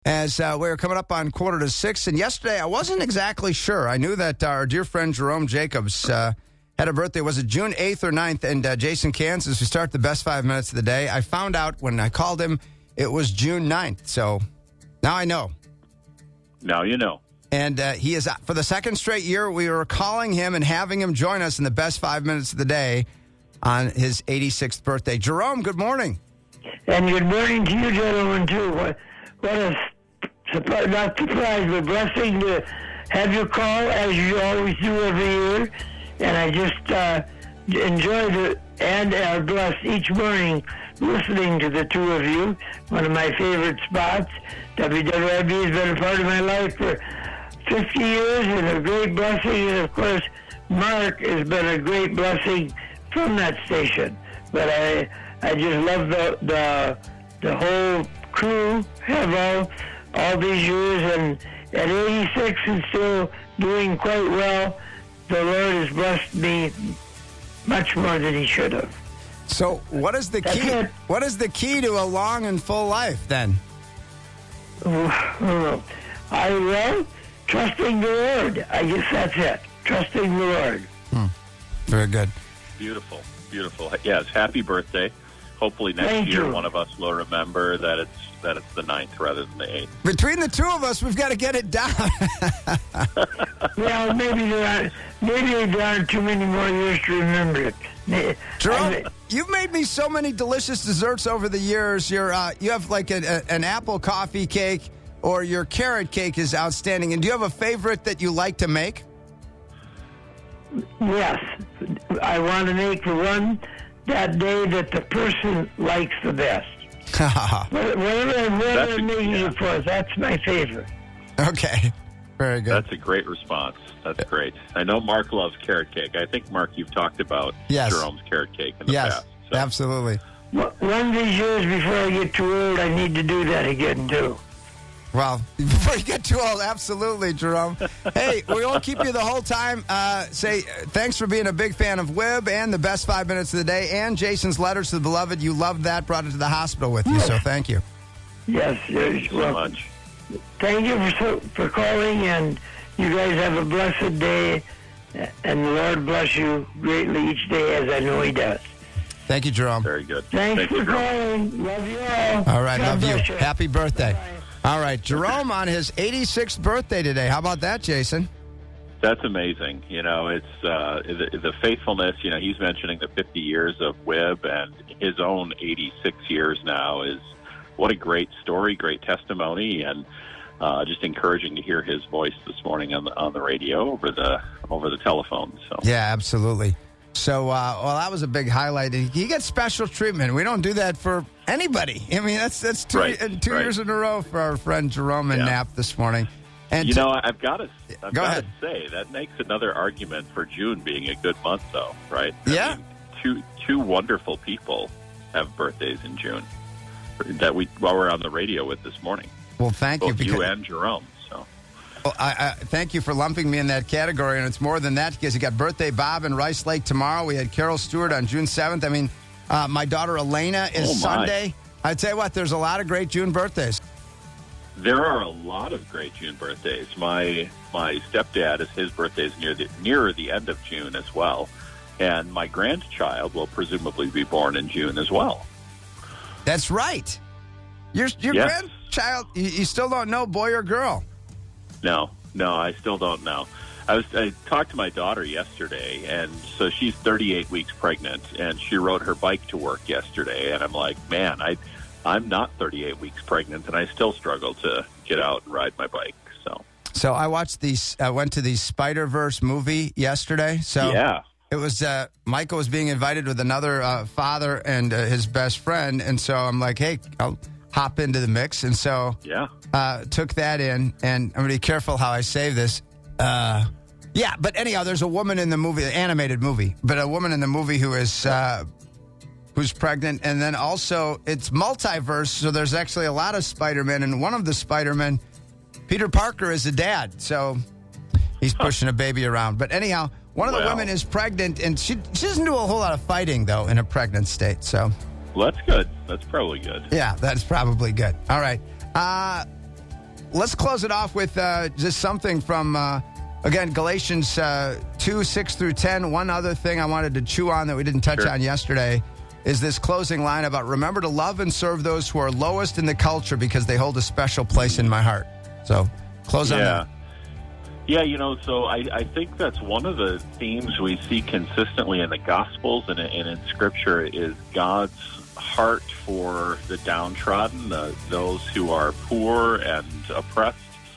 As we were coming up on 5:45, and yesterday I wasn't exactly sure. I knew that our dear friend Jerome Jacobs had a birthday. Was it June 8th or 9th? And Jason, Kansas, we start the best 5 minutes of the day. I found out when I called him it was June 9th. So now I know. Now you know. And he is, for the second straight year, we were calling him and having him join us in the best 5 minutes of the day on his 86th birthday. Jerome, good morning. And good morning to you, gentlemen, too. What a not surprise, but blessing to have you call, as you always do every year. And I just enjoy and are blessed each morning listening to the two of you. One of my favorite spots. WWIB has been a part of my life for 50 years and a great blessing. And, of course, Mark has been a great blessing from that station. But I just love the whole crew, have all these years, and at 86 and still doing quite well. The Lord has blessed me much more than He should have. So, what is the key? What is the key to a long and full life then? Trusting the Lord. I guess that's it. Trusting the Lord. Very good. Beautiful, beautiful. Yes, happy birthday. Hopefully next year one of us will remember that it's the 9th rather than the 8th. Between the two of us, we've got to get it down. Well, maybe there aren't too many more years to remember it. Jerome, you've made me so many delicious desserts over the years. You have like an apple coffee cake, or your carrot cake is outstanding. And do you have a favorite that you like to make? Yes. I want to make the one that day that the person likes the best. Whatever I'm making it for, that's my favorite. Okay. Very good. That's a great response. That's great. I know Mark loves carrot cake. I think, Mark, you've talked about Jerome's carrot cake in the past. So. Absolutely. One of these years before I get too old, I need to do that again, too. Well, before you get too old, absolutely, Jerome. Hey, we won't keep you the whole time. Say thanks for being a big fan of WIB and the best 5 minutes of the day, and Jason's letters to the beloved. You loved that, brought it to the hospital with you, so thank you. Yes, thank you so much. Thank you for calling, and you guys have a blessed day, and the Lord bless you greatly each day, as I know He does. Thank you, Jerome. Very good. Thanks for calling. Love you all. All right, love you. Happy birthday. Bye-bye. All right, Jerome on his 86th birthday today. How about that, Jason? That's amazing. You know, it's the faithfulness. You know, he's mentioning the 50 years of WIB, and his own 86 years now is what a great story, great testimony, and just encouraging to hear his voice this morning on the radio over the telephone. So yeah, absolutely. So, well, that was a big highlight. He gets special treatment. We don't do that for anybody. I mean, that's two years in a row for our friend Jerome and Knapp this morning. And you know, I've got to say that makes another argument for June being a good month, though, right? Yeah. I mean, two wonderful people have birthdays in June that while we're on the radio with this morning. Well, thank you. Both you and Jerome. Well, I thank you for lumping me in that category, and it's more than that because you got birthday Bob in Rice Lake tomorrow. We had Carol Stewart on June 7th. I mean, my daughter Elena is Sunday. I tell you what, there's a lot of great June birthdays. There are a lot of great June birthdays. My stepdad, his birthday is nearer the end of June as well, and my grandchild will presumably be born in June as well. That's right. Your grandchild, you still don't know, boy or girl? No, I still don't know. I talked to my daughter yesterday, and so she's 38 weeks pregnant, and she rode her bike to work yesterday, and I'm like, man, I'm not 38 weeks pregnant, and I still struggle to get out and ride my bike. So I went to the Spider-Verse movie yesterday. So yeah. It was Michael was being invited with another father and his best friend, and so I'm like, hey, I'll hop into the mix, and so took that in, and I'm going to be careful how I say this. Yeah, but anyhow, there's a woman in the movie, the animated movie, but a woman in the movie who is who's pregnant, and then also it's multiverse, so there's actually a lot of Spider-Men, and one of the Spider-Men, Peter Parker, is a dad, so he's pushing a baby around. But anyhow, one of the women is pregnant, and she doesn't do a whole lot of fighting, though, in a pregnant state, so... Well, that's good. That's probably good. Yeah, that's probably good. All right. let's close it off with just something from, again, Galatians 2, 6 through 10. One other thing I wanted to chew on that we didn't touch on yesterday is this closing line about remember to love and serve those who are lowest in the culture because they hold a special place in my heart. So close on that. Yeah, so I think that's one of the themes we see consistently in the Gospels and in Scripture is God's heart for the downtrodden, those who are poor and oppressed.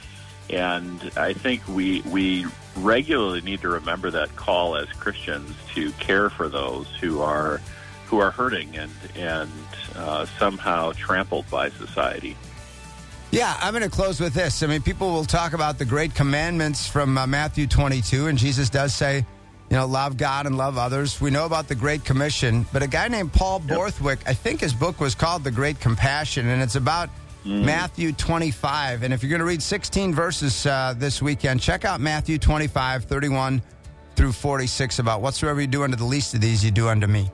And I think we regularly need to remember that call as Christians to care for those who are hurting and somehow trampled by society. Yeah, I'm going to close with this. I mean, people will talk about the great commandments from Matthew 22, and Jesus does say, love God and love others. We know about the Great Commission, but a guy named Paul Borthwick, I think his book was called The Great Compassion, and it's about Matthew 25. And if you're going to read 16 verses this weekend, check out Matthew 25, 31 through 46 about whatsoever you do unto the least of these, you do unto me.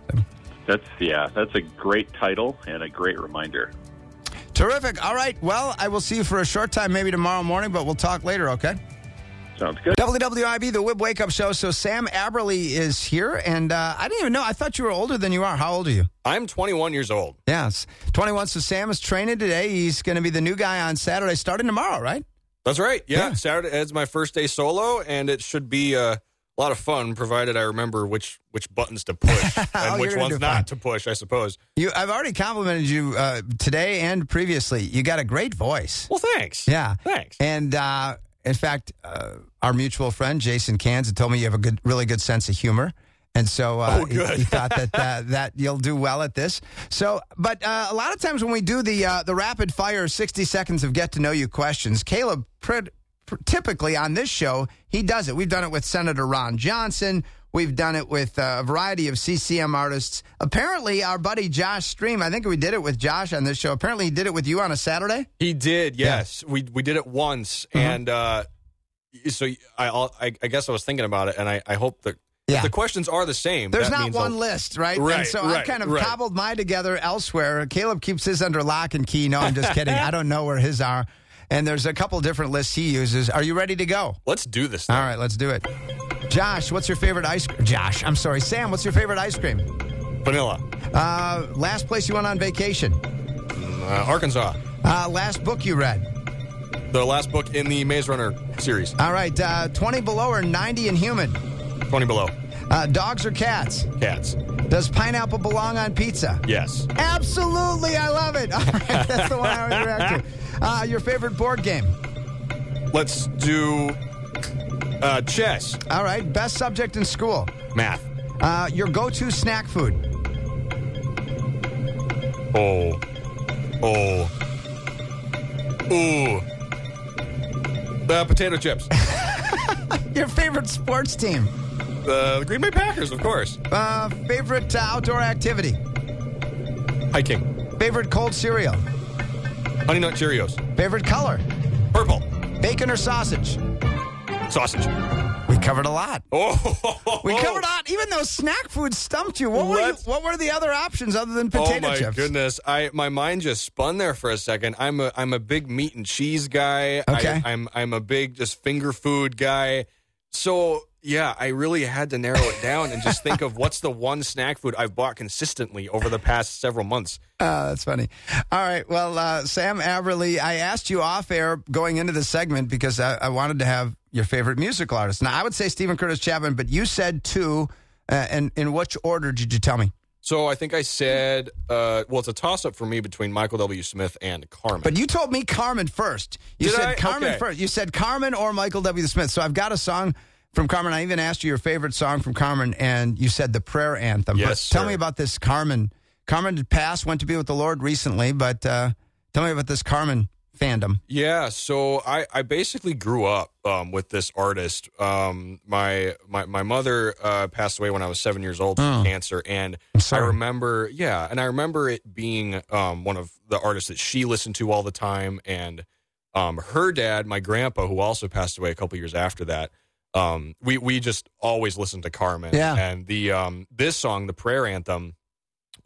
So. That's a great title and a great reminder. Terrific. All right. Well, I will see you for a short time, maybe tomorrow morning, but we'll talk later, okay? Sounds good. WWIB, the Wib Wake Up Show. So Sam Aberle is here, and I didn't even know. I thought you were older than you are. How old are you? I'm 21 years old. Yes, 21. So Sam is training today. He's going to be the new guy on Saturday, starting tomorrow, right? That's right. Yeah. Saturday is my first day solo, and it should be a lot of fun, provided I remember which buttons to push and which ones not to push, I suppose. I've already complimented you today and previously. You got a great voice. Well, thanks. Yeah. Thanks. And in fact, our mutual friend, Jason Cans, had told me you have a really good sense of humor. And so he thought that you'll do well at this. So, but a lot of times when we do the rapid fire 60 seconds of get to know you questions, Caleb typically on this show, he does it. We've done it with Senator Ron Johnson. We've done it with a variety of CCM artists. Apparently, our buddy Josh Stream, I think we did it with Josh on this show. Apparently, he did it with you on a Saturday? He did, yes. Yeah. We did it once. And so I guess I was thinking about it, and I hope that the questions are the same. There's not one list, right? Right. And so I kind of cobbled mine together elsewhere. Caleb keeps his under lock and key. No, I'm just kidding. I don't know where his are. And there's a couple different lists he uses. Are you ready to go? Let's do this thing. All right, let's do it. Josh, what's your favorite ice cream? Sam, what's your favorite ice cream? Vanilla. Last place you went on vacation? Arkansas. Last book you read? The last book in the Maze Runner series. All right, 20 below or 90 and humid? 20 below. Dogs or cats? Cats. Does pineapple belong on pizza? Yes. Absolutely, I love it. All right, that's the one I always react to. Your favorite board game? Let's do chess. All right. Best subject in school? Math. Your go-to snack food? Potato chips. Your favorite sports team? The Green Bay Packers, of course. Favorite outdoor activity? Hiking. Favorite cold cereal? Honey Nut Cheerios. Favorite color? Purple. Bacon or sausage? Sausage. We covered a lot. We covered a lot. Even though snack food stumped you, what were the other options other than potato chips? Oh, my goodness. My mind just spun there for a second. I'm a big meat and cheese guy. Okay. I'm a big just finger food guy. So, yeah, I really had to narrow it down and just think of what's the one snack food I've bought consistently over the past several months. That's funny. All right. Well, Sam Aberle, I asked you off air going into the segment because I wanted to have your favorite musical artist. Now, I would say Stephen Curtis Chapman, but you said two. And in which order did you tell me? So I think I said, it's a toss-up for me between Michael W. Smith and Carmen. But you told me Carmen first. You said Carmen first. You said Carmen or Michael W. Smith. So I've got a song from Carmen. I even asked you your favorite song from Carmen, and you said the prayer anthem. Yes, but tell me about this Carmen. Carmen did pass, went to be with the Lord recently, but tell me about this Carmen fandom. Yeah, so I basically grew up with this artist. My mother passed away when I was 7 years old from cancer, and I remember it being one of the artists that she listened to all the time, and her dad, my grandpa, who also passed away a couple years after that. We just always listened to Carmen. Yeah. And the this song, the prayer anthem,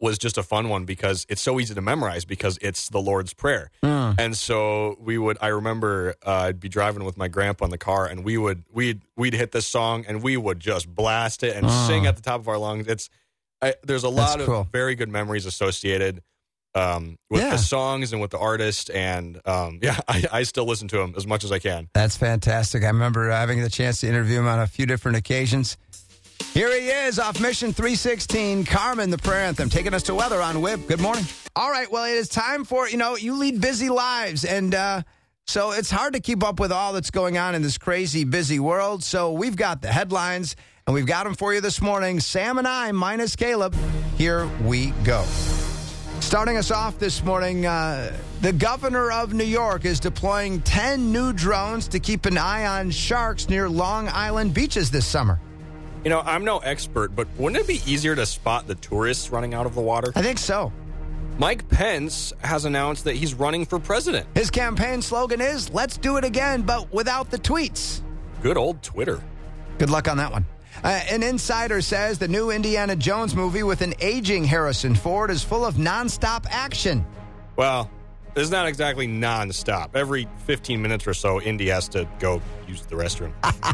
was just a fun one because it's so easy to memorize because it's the Lord's Prayer. And so I remember I'd be driving with my grandpa in the car, and we'd hit this song, and we would just blast it and sing at the top of our lungs. There's a lot of very good memories associated with the songs and with the artist, and I still listen to him as much as I can. That's fantastic. I remember having the chance to interview him on a few different occasions. Here he is off Mission 316, Carmen, the prayer anthem, taking us to weather on WIB. Good morning. All right, well, it is time for, you lead busy lives, and so it's hard to keep up with all that's going on in this crazy, busy world. So we've got the headlines, and we've got them for you this morning. Sam and I, minus Caleb. Here we go. Starting us off this morning, the governor of New York is deploying 10 new drones to keep an eye on sharks near Long Island beaches this summer. I'm no expert, but wouldn't it be easier to spot the tourists running out of the water? I think so. Mike Pence has announced that he's running for president. His campaign slogan is, let's do it again, but without the tweets. Good old Twitter. Good luck on that one. An insider says the new Indiana Jones movie with an aging Harrison Ford is full of nonstop action. Well, it's not exactly nonstop. Every 15 minutes or so, Indy has to go use the restroom.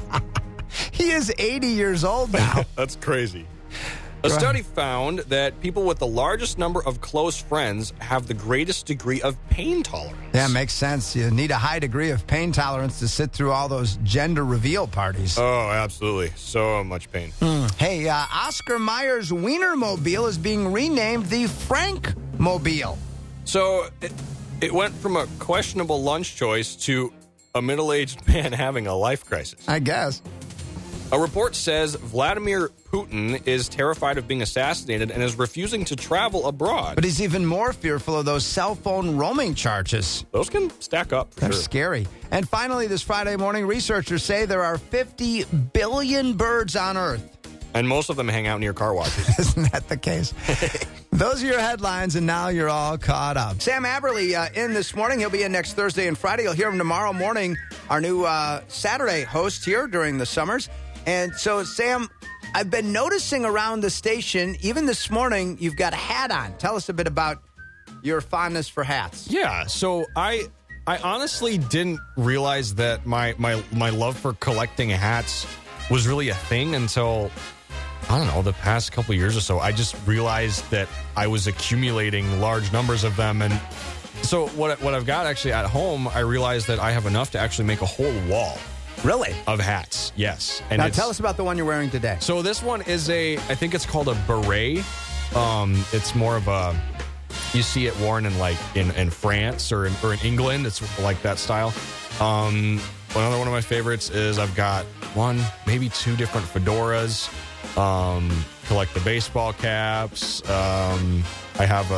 He is 80 years old now. That's crazy. A study found that people with the largest number of close friends have the greatest degree of pain tolerance. Yeah, makes sense. You need a high degree of pain tolerance to sit through all those gender reveal parties. Oh, absolutely. So much pain. Hey, Oscar Mayer's Wienermobile is being renamed the Frankmobile. So it went from a questionable lunch choice to a middle-aged man having a life crisis. I guess. A report says Vladimir Putin is terrified of being assassinated and is refusing to travel abroad. But he's even more fearful of those cell phone roaming charges. Those can stack up for They're sure. Scary. And finally, this Friday morning, researchers say there are 50 billion birds on Earth. And most of them hang out near car washes. Isn't that the case? Those are your headlines, and now you're all caught up. Sam Aberley in this morning. He'll be in next Thursday and Friday. You'll hear him tomorrow morning, our new Saturday host here during the summers. And so, Sam, I've been noticing around the station, even this morning, you've got a hat on. Tell us a bit about your fondness for hats. Yeah, so I honestly didn't realize that my love for collecting hats was really a thing until, I don't know, the past couple of years or so. I just realized that I was accumulating large numbers of them. And so what I've got actually at home, I realized that I have enough to actually make a whole wall. Really? Of hats, yes. And now tell us about the one you're wearing today. So this one is I think it's called a beret. It's more of a, you see it worn in France or in England. It's like that style. Another one of my favorites is I've got one, maybe two different fedoras. Collect the baseball caps. I have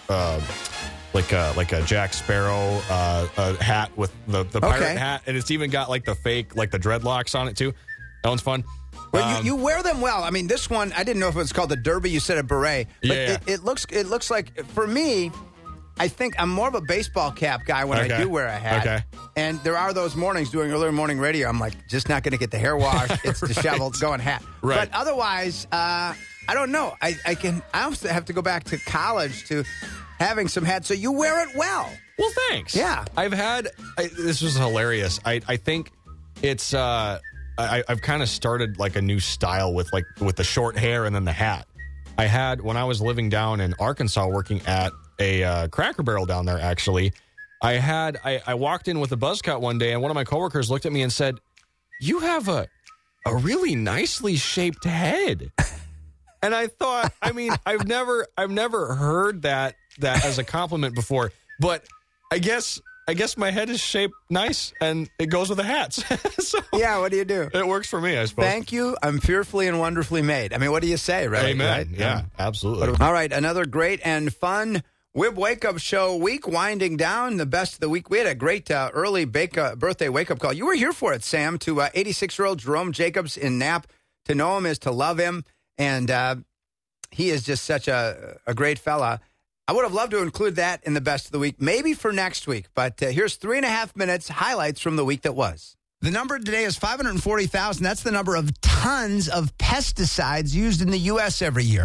a Jack Sparrow a hat with the pirate hat, and it's even got like the fake, like the dreadlocks on it too. That one's fun. Well, you wear them well. I mean, this one, I didn't know if it was called the derby. You said a beret, but it looks like, for me, I think I'm more of a baseball cap guy when I do wear a hat. Okay. And there are those mornings doing early morning radio, I'm like, just not going to get the hair washed. It's disheveled, going hat. Right. But otherwise, I don't know. I also have to go back to college to having some hats, so you wear it well. Well, thanks. Yeah. This was hilarious. I think it's, I've kind of started like a new style with the short hair and then the hat. I had, when I was living down in Arkansas working at a Cracker Barrel down there, actually, I walked in with a buzz cut one day, and one of my coworkers looked at me and said, "You have a really nicely shaped head." And I thought, I mean, I've never heard that as a compliment before, but I guess my head is shaped nice, and it goes with the hats. So yeah, what do you do? It works for me, I suppose. Thank you. I'm fearfully and wonderfully made. I mean, what do you say, right? Amen. Right? Yeah, absolutely. All right, another great and fun WIB Wake Up Show week winding down, the best of the week. We had a great early birthday wake-up call. You were here for it, Sam, to 86-year-old Jerome Jacobs in Knapp. To know him is to love him, and he is just such a great fella. I would have loved to include that in the best of the week, maybe for next week. But here's 3.5 minutes highlights from the week that was. The number today is 540,000. That's the number of tons of pesticides used in the U.S. every year.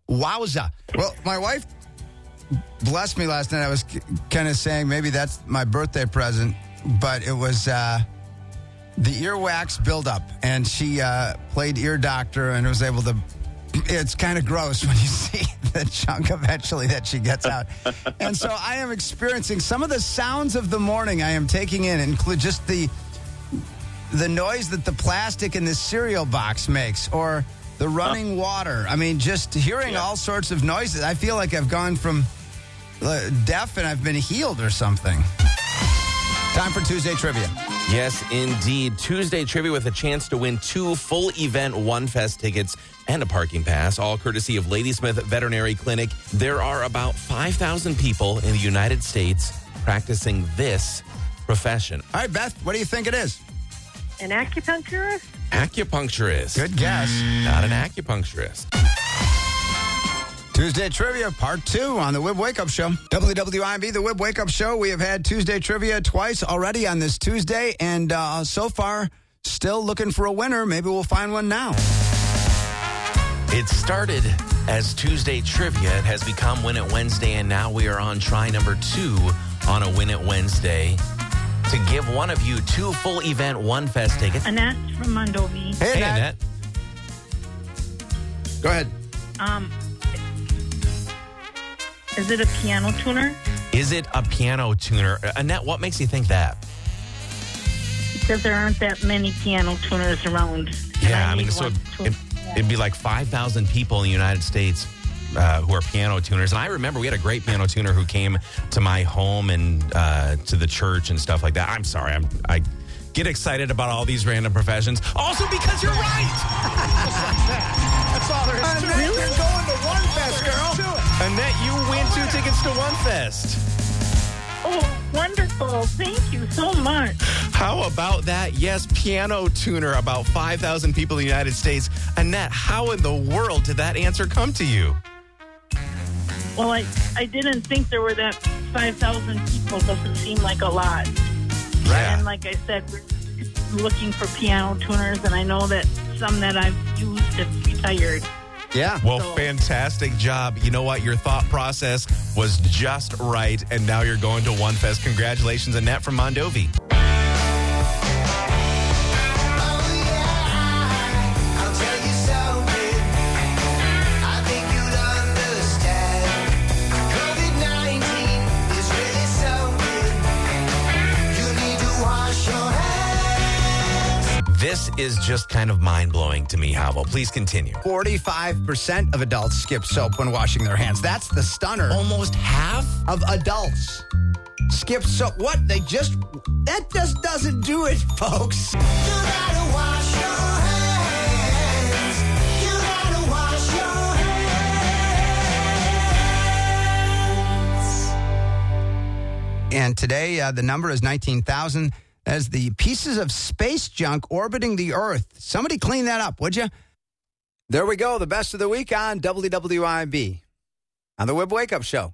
Wowza. Well, my wife blessed me last night. I was kind of saying maybe that's my birthday present, but it was the earwax buildup. And she played ear doctor and was able to... It's kind of gross when you see the chunk eventually that she gets out. And so I am experiencing some of the sounds of the morning I am taking in, include just the noise that the plastic in the cereal box makes, or the running water. I mean, just hearing all sorts of noises. I feel like I've gone from deaf and I've been healed or something. Time for Tuesday Trivia. Yes, indeed. Tuesday Trivia with a chance to win 2 full event One Fest tickets and a parking pass, all courtesy of Ladysmith Veterinary Clinic. There are about 5,000 people in the United States practicing this profession. All right, Beth, what do you think it is? An acupuncturist? Acupuncturist. Good guess. Not an acupuncturist. Tuesday Trivia, Part 2 on the Wib Wake Up Show. WWIB, the Wib Wake Up Show. We have had Tuesday Trivia twice already on this Tuesday, and so far, still looking for a winner. Maybe we'll find one now. It started as Tuesday Trivia. It has become Win It Wednesday, and now we are on try number 2 on a Win It Wednesday to give one of you 2 full event One Fest tickets. Annette from Mondovi. Hey, Annette. Go ahead. Is it a piano tuner? Is it a piano tuner? Annette, what makes you think that? Because there aren't that many piano tuners around. Yeah, I mean, so it'd be like 5,000 people in the United States who are piano tuners. And I remember we had a great piano tuner who came to my home and to the church and stuff like that. I'm sorry, I get excited about all these random professions. Also because you're right! That's all there is to it. You're going to One Fest, girl. Annette, you win 2 tickets to One Fest. Oh, wonderful. Thank you so much. How about that? Yes, piano tuner, about 5,000 people in the United States. Annette, how in the world did that answer come to you? Well, I didn't think there were that 5,000 people. Doesn't seem like a lot. Right. And like I said, we're looking for piano tuners, and I know that some that I've used have retired. Yeah. Well, fantastic job. You know what? Your thought process was just right, and now you're going to One Fest. Congratulations, Annette from Mondovi. This is just kind of mind-blowing to me, Havo. Please continue. 45% of adults skip soap when washing their hands. That's the stunner. Almost half of adults skip soap. What? That just doesn't do it, folks. You gotta wash your hands. You gotta wash your hands. And today, the number is 19,000. As the pieces of space junk orbiting the Earth. Somebody clean that up, would you? There we go. The best of the week on WWIB on the Wib Wake Up Show.